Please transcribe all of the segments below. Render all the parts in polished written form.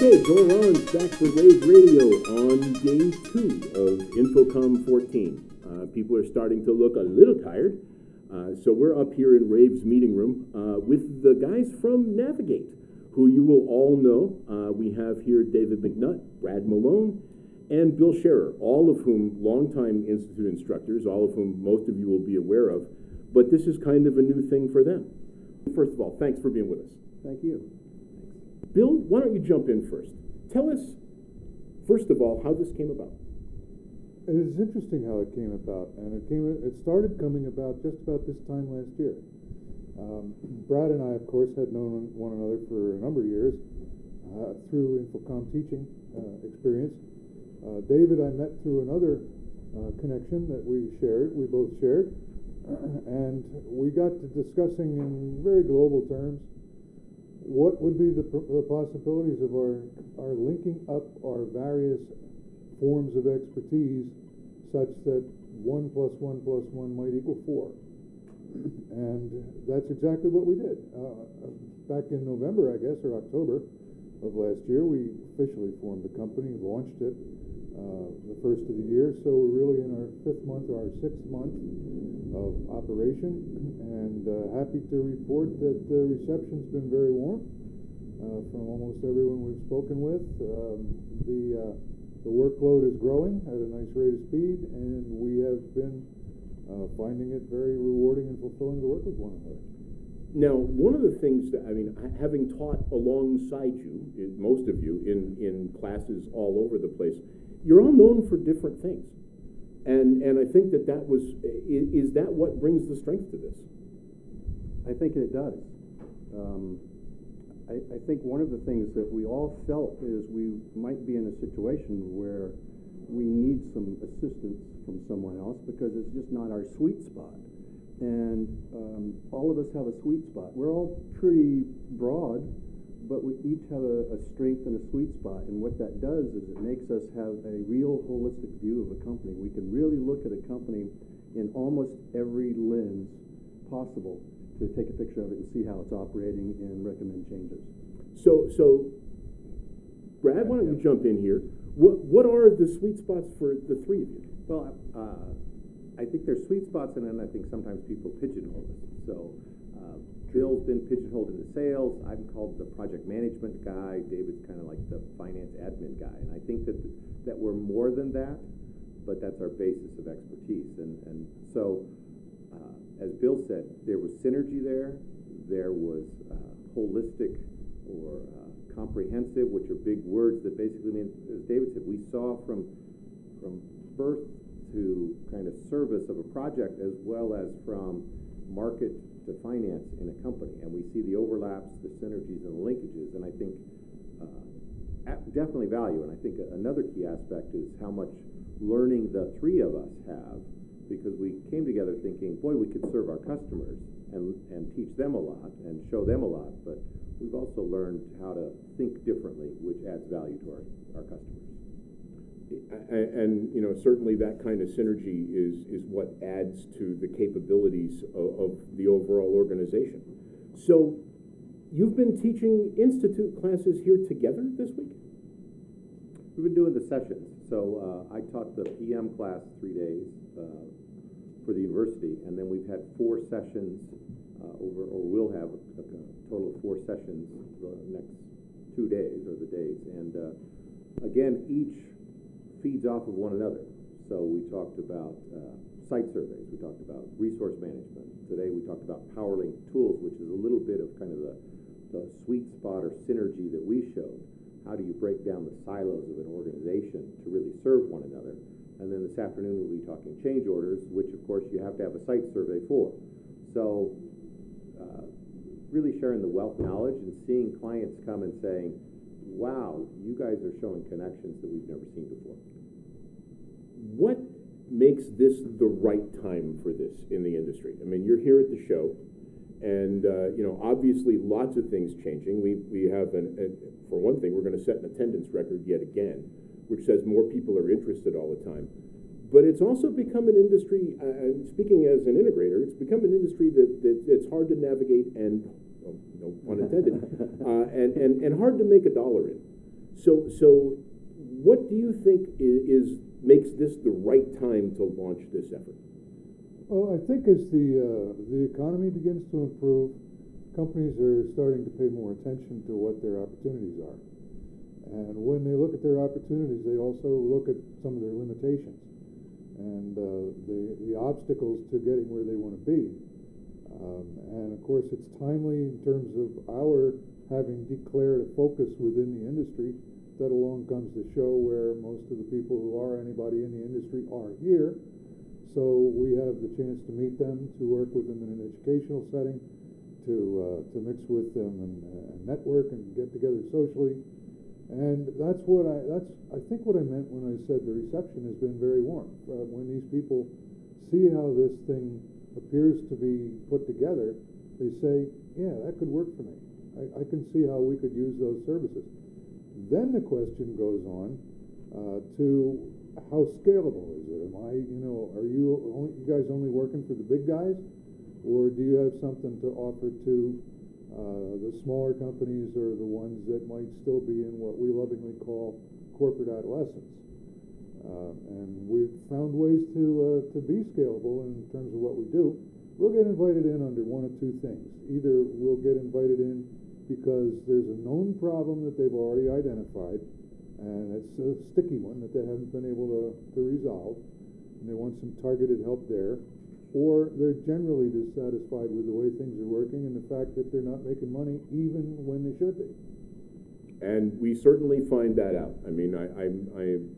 Okay, Joel Rollins back for Rave Radio on day 2 of InfoComm 14. People are starting to look a little tired, so we're up here in Rave's meeting room with the guys from Navigate, who you will all know. We have here David McNutt, Brad Malone, and Bill Scherer, all of whom longtime Institute instructors, all of whom most of you will be aware of, but this is kind of a new thing for them. First of all, thanks for being with us. Thank you. Bill, why don't you jump in first? Tell us, first of all, how this came about. It is interesting how it came about, and it started coming about just about this time last year. Brad and I, of course, had known one another for a number of years through InfoComm teaching experience. David I met through another connection that we both shared, and we got to discussing in very global terms what would be the possibilities of our linking up our various forms of expertise such that 1 + 1 + 1 might equal 4. And that's exactly what we did. Back in November, I guess, or October of last year, we officially formed the company, launched it the first of the year. So we're really in our 5th month or our 6th month of operation, and happy to report that the reception's been very warm from almost everyone we've spoken with. The workload is growing at a nice rate of speed, and we have been finding it very rewarding and fulfilling to work with one another. Now, one of the things that, having taught alongside you, most of you, in classes all over the place, you're all known for different things. And I think that was, is that what brings the strength to this? I think it does. I think one of the things that we all felt is we might be in a situation where we need some assistance from someone else because it's just not our sweet spot. And all of us have a sweet spot. We're all pretty broad, but we each have a strength and a sweet spot. And what that does is it makes us have a real holistic view of a company. We can really look at a company in almost every lens possible to take a picture of it and see how it's operating and recommend changes. So Brad, why don't you jump in here? What are the sweet spots for the three of you? Well, I think there's sweet spots, and then I think sometimes people pigeonhole us. So Bill's been pigeonholed into sales. I'm called the project management guy. David's kind of like the finance admin guy. And I think that we're more than that, but that's our basis of expertise. And so, as Bill said, there was synergy there. There was holistic or comprehensive, which are big words that basically mean, as David said, we saw from birth to kind of service of a project as well as from market to finance in a company. And we see the overlaps, the synergies, and the linkages. And I think definitely value. And I think another key aspect is how much learning the three of us have, because we came together thinking, boy, we could serve our customers and teach them a lot and show them a lot. But we've also learned how to think differently, which adds value to our customers. And certainly that kind of synergy is what adds to the capabilities of the overall organization. So you've been teaching Institute classes here together this week? We've been doing the sessions. So I taught the PM class 3 days for the university, and then we've had 4 sessions we'll have a total of 4 sessions the next 2 days, or the days. And again, each feeds off of one another. So we talked about site surveys. We talked about resource management. Today we talked about PowerLink tools, which is a little bit of kind of the sweet spot or synergy that we showed. How do you break down the silos of an organization to really serve one another? And then this afternoon we'll be talking change orders, which of course you have to have a site survey for. So really sharing the wealth knowledge and seeing clients come and saying, wow, you guys are showing connections that we've never seen before. What makes this the right time for this in the industry? I mean, you're here at the show, and obviously lots of things changing. We have, for one thing, we're going to set an attendance record yet again, which says more people are interested all the time. But it's also become an industry, speaking as an integrator, it's become an industry that it's hard to navigate and, no pun intended, and hard to make a dollar in. So what do you think makes this the right time to launch this effort? Well, I think as the economy begins to improve, companies are starting to pay more attention to what their opportunities are. And when they look at their opportunities, they also look at some of their limitations and the obstacles to getting where they want to be. And of course, it's timely in terms of our having declared a focus within the industry that along comes the show where most of the people who are anybody in the industry are here. So we have the chance to meet them, to work with them in an educational setting, to mix with them and network and get together socially. And that's I think what I meant when I said the reception has been very warm. When these people see how this thing appears to be put together, they say, yeah, that could work for me. I can see how we could use those services. Then the question goes on to how scalable is it? Are you guys only working for the big guys, or do you have something to offer to the smaller companies or the ones that might still be in what we lovingly call corporate adolescence? And we've found ways to be scalable in terms of what we do. We'll get invited in under one of two things. Either we'll get invited in because there's a known problem that they've already identified, and it's a sticky one that they haven't been able to resolve, and they want some targeted help there, or they're generally dissatisfied with the way things are working and the fact that they're not making money even when they should be. And we certainly find that out. I mean, I'm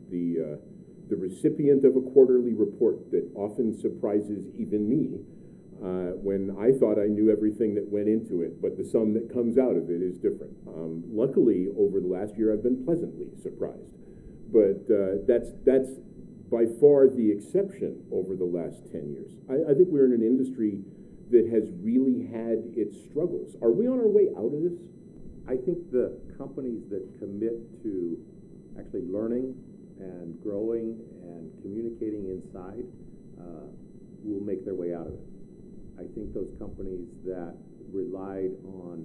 the recipient of a quarterly report that often surprises even me when I thought I knew everything that went into it, but the sum that comes out of it is different. Luckily, over the last year, I've been pleasantly surprised, but that's by far the exception over the last 10 years. I think we're in an industry that has really had its struggles. Are we on our way out of this? I think the companies that commit to actually learning and growing and communicating inside will make their way out of it. I think those companies that relied on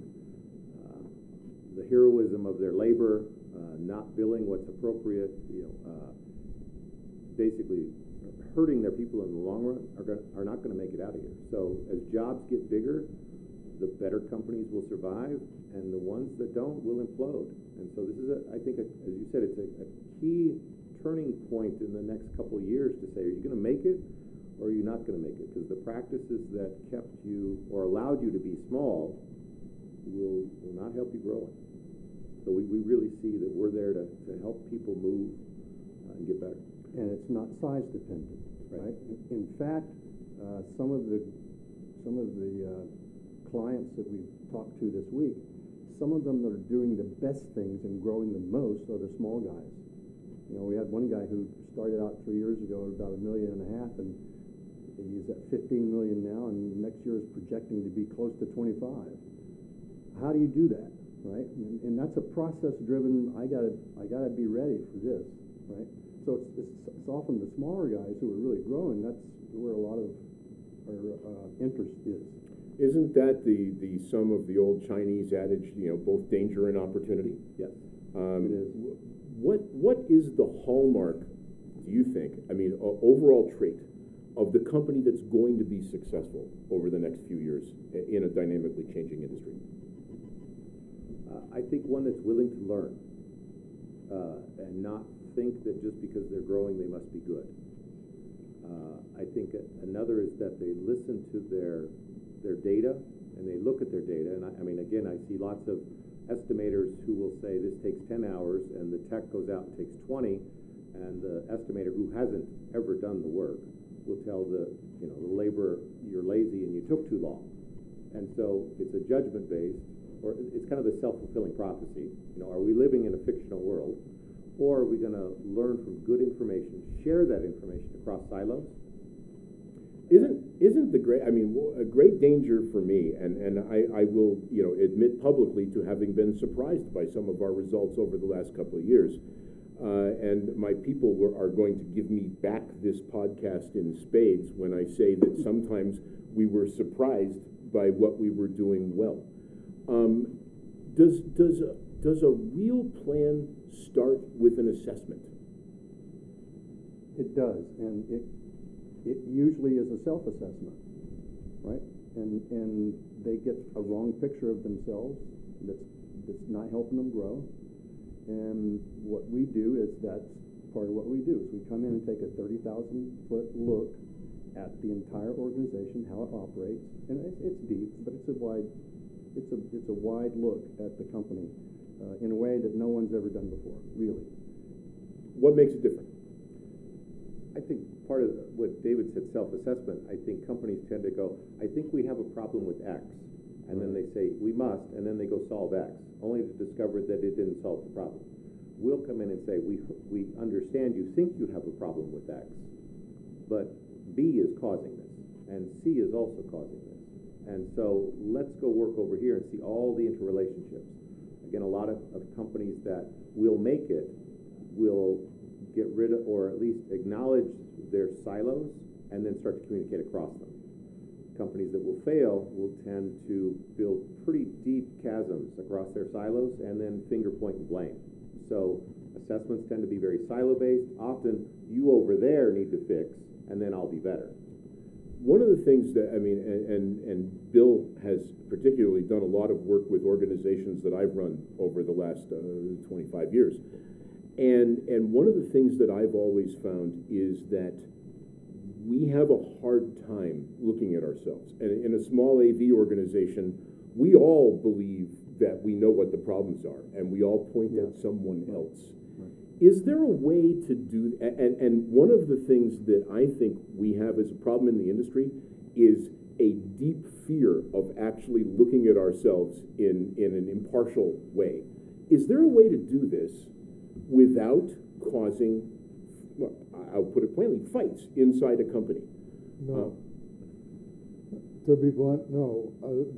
the heroism of their labor, not billing what's appropriate, basically hurting their people in the long run are not going to make it out of here. So as jobs get bigger, the better companies will survive, and the ones that don't will implode. And so this is, I think, as you said, it's a key turning point in the next couple of years to say, are you going to make it or are you not going to make it? Because the practices that kept you or allowed you to be small will not help you grow it. So we really see that we're there to help people move and get better. And it's not size dependent, right? In fact, some of the clients that we've talked to this week, some of them that are doing the best things and growing the most are the small guys. We had one guy who started out 3 years ago at about $1.5 million, and he's at 15 million now, and next year is projecting to be close to 25. How do you do that, right? And that's a process driven. I gotta be ready for this, right? So it's often the smaller guys who are really growing. That's where a lot of our interest is. Isn't that the sum of the old Chinese adage, both danger and opportunity? Yes, it is. What is the hallmark, do you think, overall trait of the company that's going to be successful over the next few years in a dynamically changing industry? I think one that's willing to learn and not think that just because they're growing they must be good. I think another is that they listen to their data and they look at their data. And I see lots of estimators who will say this takes 10 hours and the tech goes out and takes 20, and the estimator who hasn't ever done the work will tell the laborer, you're lazy and you took too long. And so it's a judgment based, or it's kind of the self-fulfilling prophecy. Are we living in a fictional world, or are we going to learn from good information, share that information across silos? Isn't the a great danger for me, and I will admit publicly to having been surprised by some of our results over the last couple of years, and my people are going to give me back this podcast in spades when I say that sometimes we were surprised by what we were doing well. Does does a real plan start with an assessment? It does, and it usually is a self-assessment, right? And they get a wrong picture of themselves that's not helping them grow. And what we do is that's part of what we do is we come in and take a 30,000-foot look at the entire organization, how it operates, and it's deep, but it's a wide look at the company in a way that no one's ever done before, really. What makes it different? I think part of what David said, self-assessment, I think companies tend to go, I think we have a problem with X. And then they say, we must, and then they go solve X, only to discover that it didn't solve the problem. We'll come in and say, we understand you think you have a problem with X, but B is causing this, and C is also causing this. And so let's go work over here and see all the interrelationships. Again, a lot of companies that will make it will get rid of, or at least acknowledge their silos, and then start to communicate across them. Companies that will fail will tend to build pretty deep chasms across their silos and then finger point and blame. So assessments tend to be very silo-based. Often, you over there need to fix, and then I'll be better. One of the things that, I mean, and Bill has particularly done a lot of work with organizations that I've run over the last 25 years. And one of the things that I've always found is that we have a hard time looking at ourselves. And in a small AV organization, we all believe that we know what the problems are, and we all point at someone else. Right. Is there a way to do, and one of the things that I think we have as a problem in the industry is a deep fear of actually looking at ourselves in an impartial way. Is there a way to do this without causing, well, I'll put it plainly, fights inside a company? No. To be blunt, no.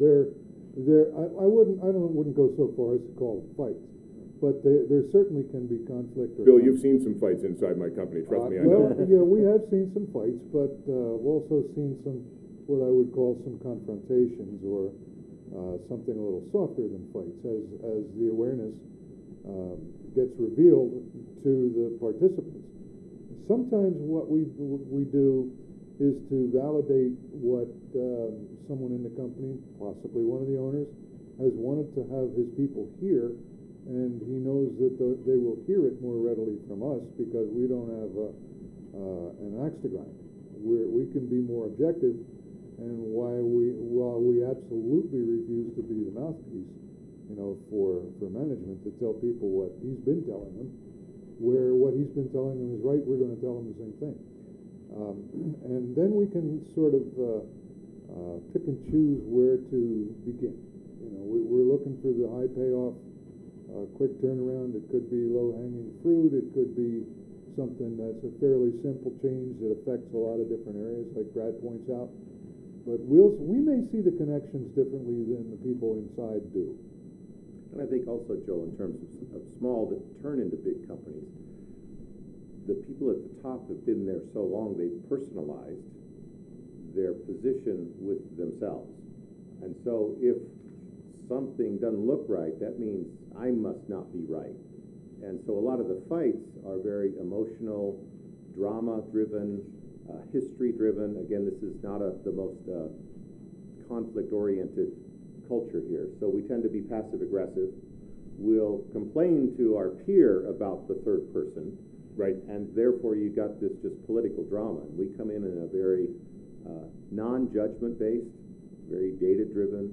I wouldn't go so far as to call them fights, but there certainly can be conflict. Bill, you've seen some fights inside my company. Trust me, I know. Well, yeah, we have seen some fights, but we've also seen some, what I would call some confrontations, or something a little softer than fights, as the awareness gets revealed to the participants. Sometimes what we do is to validate what someone in the company, possibly one of the owners, has wanted to have his people hear, and he knows that they will hear it more readily from us because we don't have an axe to grind. We can be more objective, and while we absolutely refuse to be the mouthpiece, for management to tell people what he's been telling them, where what he's been telling them is right, we're going to tell them the same thing. And then we can sort of pick and choose where to begin. We're looking for the high payoff, quick turnaround. It could be low-hanging fruit. It could be something that's a fairly simple change that affects a lot of different areas, like Brad points out. But we may see the connections differently than the people inside do. And I think also, Joel, in terms of small that turn into big companies, the people at the top have been there so long, they've personalized their position with themselves. And so if something doesn't look right, that means I must not be right. And so a lot of the fights are very emotional, drama-driven, history-driven. Again, this is not the most conflict-oriented culture here. So we tend to be passive-aggressive. We'll complain to our peer about the third person, right? And therefore you got this just political drama. And we come in a very non-judgment based, very data-driven.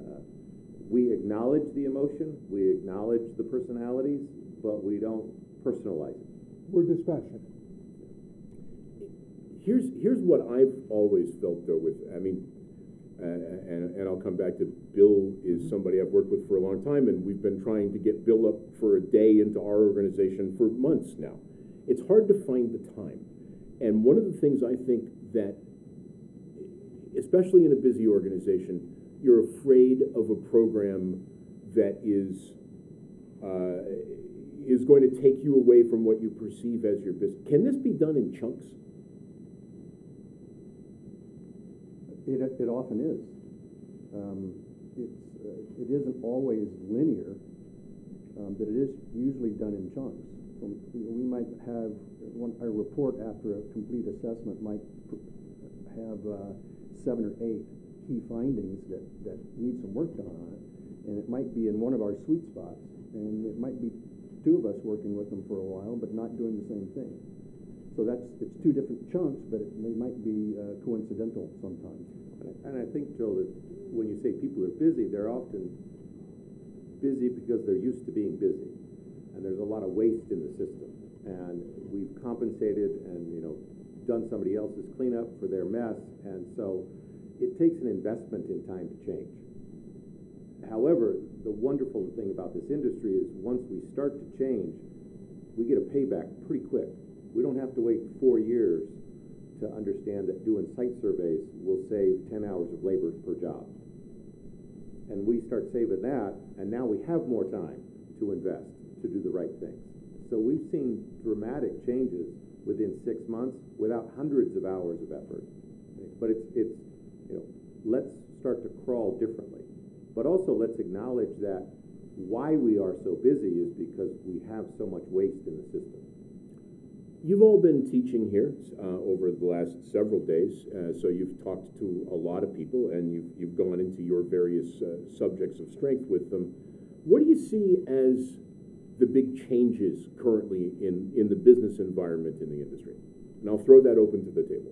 We acknowledge the emotion, we acknowledge the personalities, but we don't personalize it. We're dispassionate. Here's what I've always felt, though, with, I mean, and I'll come back to Bill is somebody I've worked with for a long time, and we've been trying to get Bill up for a day into our organization for months now. It's hard to find the time. And one of the things I think that, especially in a busy organization, you're afraid of a program that is going to take you away from what you perceive as your business. Can this be done in chunks? It often is. It isn't always linear, that it is usually done in chunks. We might have a report after a complete assessment might have 7 or 8 key findings that need some work done on it, and it might be in one of our sweet spots, and it might be 2 of us working with them for a while, but not doing the same thing. So it's 2 different chunks, but they might be coincidental sometimes. And I think, Joe, that when you say people are busy, they're often busy because they're used to being busy, and there's a lot of waste in the system, and we've compensated and done somebody else's cleanup for their mess, and so it takes an investment in time to change. However, the wonderful thing about this industry is once we start to change, we get a payback pretty quick. We don't have to wait 4 years to understand that doing site surveys will save 10 hours of labor per job. And we start saving that, and now we have more time to invest, to do the right things. So we've seen dramatic changes within 6 months without hundreds of hours of effort. But it's let's start to crawl differently. But also let's acknowledge that why we are so busy is because we have so much waste in the system. You've all been teaching here over the last several days, so you've talked to a lot of people, and you've gone into your various subjects of strength with them. What do you see as the big changes currently in the business environment in the industry? And I'll throw that open to the table.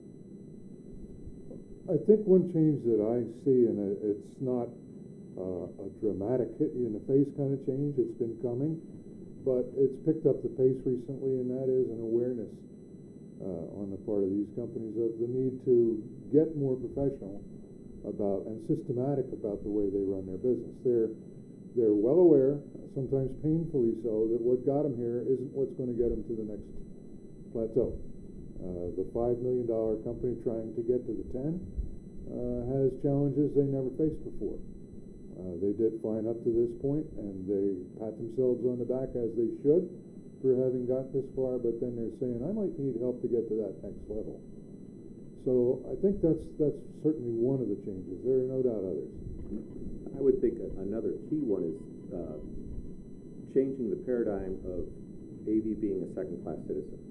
I think one change that I see, and it's not a dramatic hit you in the face kind of change, it's been coming, but it's picked up the pace recently, and that is an awareness on the part of these companies of the need to get more professional about and systematic about the way they run their business. They're well aware, sometimes painfully so, that what got them here isn't what's going to get them to the next plateau. The $5 million company trying to get to the 10 has challenges they never faced before. They did fine up to this point, and they pat themselves on the back, as they should, for having got this far, but then they're saying, I might need help to get to that next level. So I think that's certainly one of the changes. There are no doubt others. I would think another key one is changing the paradigm of AV being a second-class citizen.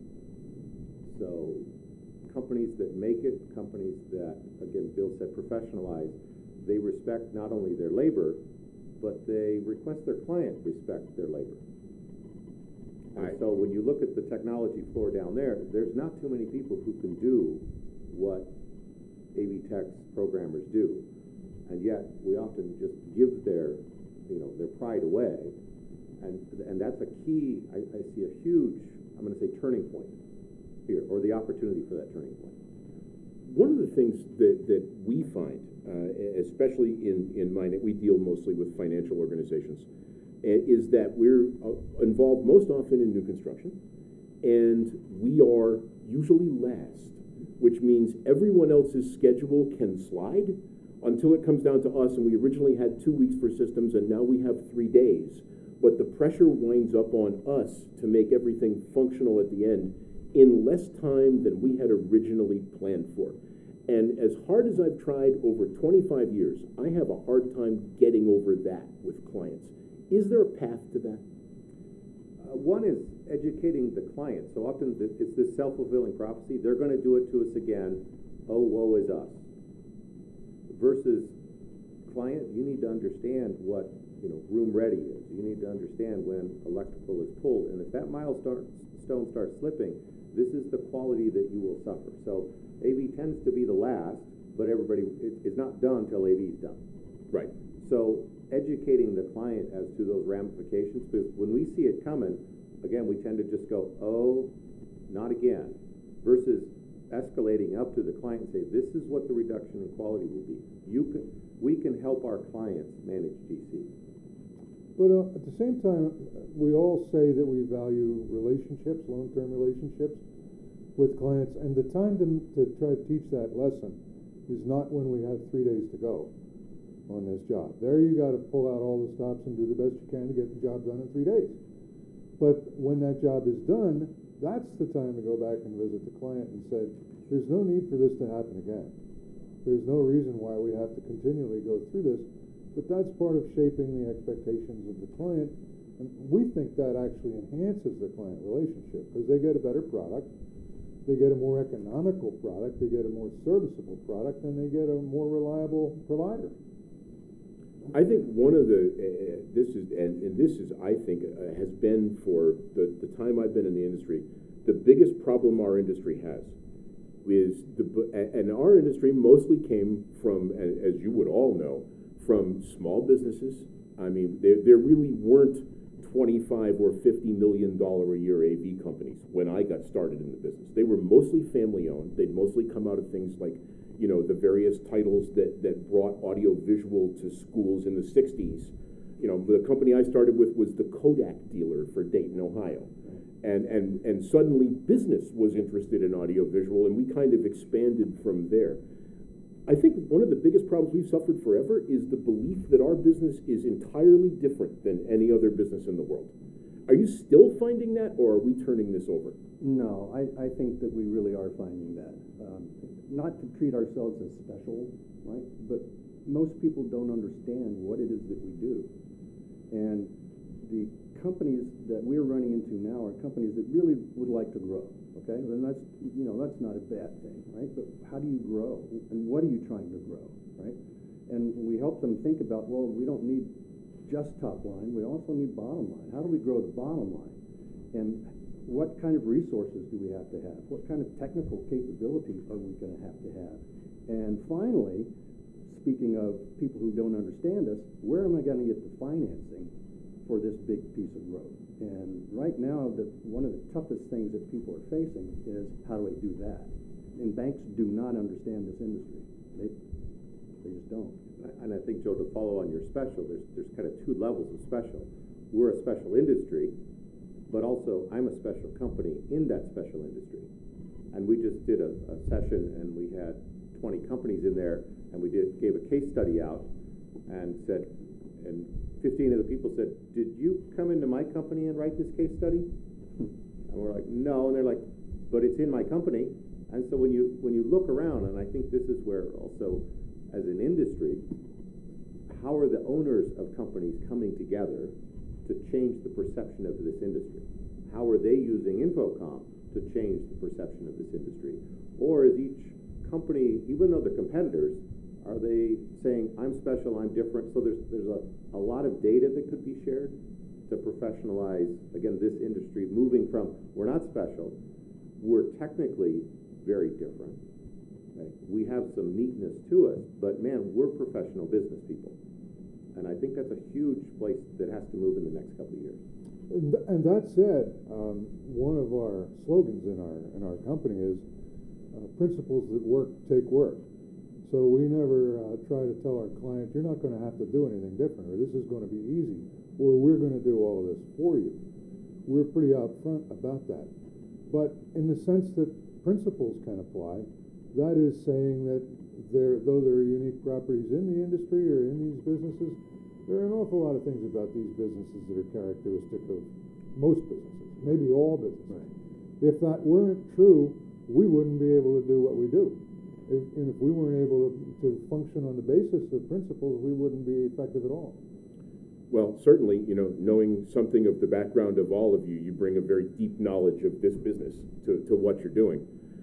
So companies that make it, companies that, again, Bill said, professionalize, they respect not only their labor, but they request their client respect their labor. And so when you look at the technology floor down there, there's not too many people who can do what AV Tech's programmers do. And yet we often just give their pride away. And that's a key, I see a huge, I'm going to say, turning point here, or the opportunity for that turning point. One of the things that we find, especially in mine, we deal mostly with financial organizations, is that we're involved most often in new construction, and we are usually last, which means everyone else's schedule can slide until it comes down to us, and we originally had 2 weeks for systems, and now we have 3 days. But the pressure winds up on us to make everything functional at the end in less time than we had originally planned for. And as hard as I've tried over 25 years, I have a hard time getting over that with clients. Is there a path to that? One is educating the client. So often it's this self-fulfilling prophecy. They're going to do it to us again. Oh, woe is us. Versus, client, you need to understand what room ready is. You need to understand when electrical is pulled. And if that milestone starts slipping, this is the quality that you will suffer. So AV tends to be the last, but it's not done till AV is done. Right. So educating the client as to those ramifications, because when we see it coming, again, we tend to just go, oh, not again, versus escalating up to the client and say, this is what the reduction in quality will be. We can help our clients manage GC. But at the same time, we all say that we value relationships, long-term relationships with clients, and the time to try to teach that lesson is not when we have 3 days to go on this job. There you got to pull out all the stops and do the best you can to get the job done in 3 days. But when that job is done, that's the time to go back and visit the client and say, there's no need for this to happen again. There's no reason why we have to continually go through this. but that's part of shaping the expectations of the client. And we think that actually enhances the client relationship because they get a better product, they get a more economical product, they get a more serviceable product, and they get a more reliable provider. I think one of the this is I think has been for the time I've been in the industry, the biggest problem our industry has is and our industry mostly came from, as you would all know, from small businesses. I mean, there really weren't 25 or $50 million a year AV companies when I got started in the business. They were mostly family owned. They'd mostly come out of things like, you know, the various titles that brought audio visual to schools in the 60s. You know, the company I started with was the Kodak dealer for Dayton, Ohio. And suddenly business was interested in audio visual, and we kind of expanded from there. I think one of the biggest problems we've suffered forever is the belief that our business is entirely different than any other business in the world. Are you still finding that, or are we turning this over? No, I think that we really are finding that. Not to treat ourselves as special, right? But most people don't understand what it is that we do. And the companies that we're running into now are companies that really would like to grow, okay? And that's, you know, that's not a bad thing, right? But how do you grow? And what are you trying to grow, right? And we help them think about, well, we don't need just top line, we also need bottom line. How do we grow the bottom line? And what kind of resources do we have to have? What kind of technical capabilities are we going to have? And finally, speaking of people who don't understand us, where am I going to get the financing for this big piece of growth? And right now, one of the toughest things that people are facing is, how do I do that? And banks do not understand this industry. They just don't. And I think, Joe, to follow on your special, there's kind of two levels of special. We're a special industry, but also I'm a special company in that special industry. And we just did a session, and we had 20 companies in there, and we gave a case study out and said, and 15 of the people said, did you come into my company and write this case study? And we're like, no. And they're like, but it's in my company. And so when you look around, and I think this is where also, as an industry, how are the owners of companies coming together to change the perception of this industry? How are they using Infocom to change the perception of this industry? Or is each company, even though they're competitors, are they saying, I'm special, I'm different? So there's a lot of data that could be shared to professionalize, again, this industry, moving from, we're not special, we're technically very different. Right? We have some neatness to us, but man, we're professional business people. And I think that's a huge place that has to move in the next couple of years. And that said, one of our slogans in our company is principles that work take work. So we never try to tell our client, you're not going to have to do anything different, or this is going to be easy, or we're going to do all of this for you. We're pretty upfront about that. But in the sense that principles can apply, that is saying that though there are unique properties in the industry or in these businesses, there are an awful lot of things about these businesses that are characteristic of most businesses, maybe all businesses. Right. If that weren't true, we wouldn't be able to do what we do. And if we weren't able to function on the basis of principles, we wouldn't be effective at all. Well, certainly, you know, knowing something of the background of all of you, you bring a very deep knowledge of this business to what you're doing.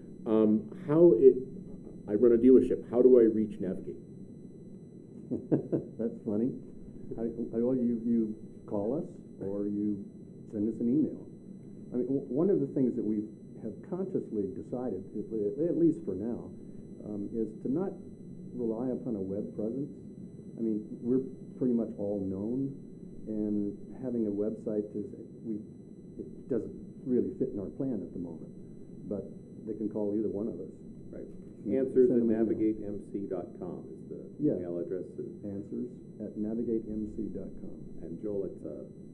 I run a dealership. How do I reach Navigate? That's funny. You call us or you send us an email. I mean, one of the things that we have consciously decided, at least for now, is to not rely upon a web presence. I mean, we're pretty much all known, and having a website it doesn't really fit in our plan at the moment. But they can call either one of us. Right. Answers@navigatemc.com is the email address. Answers@navigatemc.com. And Joel, it's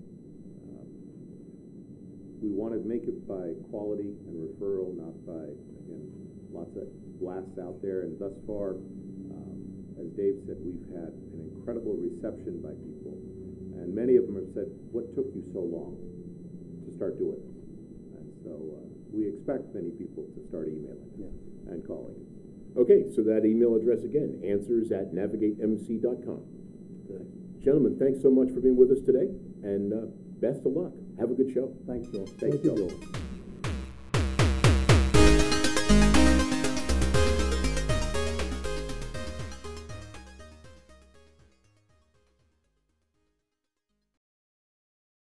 we want to make it by quality and referral, not by, again, lots of blasts out there. And thus far, as Dave said, we've had an incredible reception by people. And many of them have said, what took you so long to start doing this? And so we expect many people to start emailing us and calling us. Okay, so that email address again, answers@navigatemc.com. Gentlemen, thanks so much for being with us today, and best of luck. Have a good show. Thanks, Joel. Thanks, Thank you, Joel. Joel.